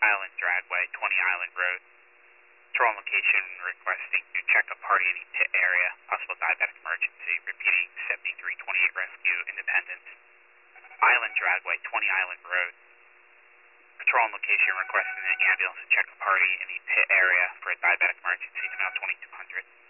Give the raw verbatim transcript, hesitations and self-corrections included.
Island Dragway, twenty Island Road. Patrol on location requesting to check a party in the pit area. Possible diabetic emergency. Repeating, seventy-three twenty-eight Rescue, Independence. Island Dragway, twenty Island Road. Patrol on location requesting an ambulance to check a party in the pit area for a diabetic emergency. Come out twenty-two hundred.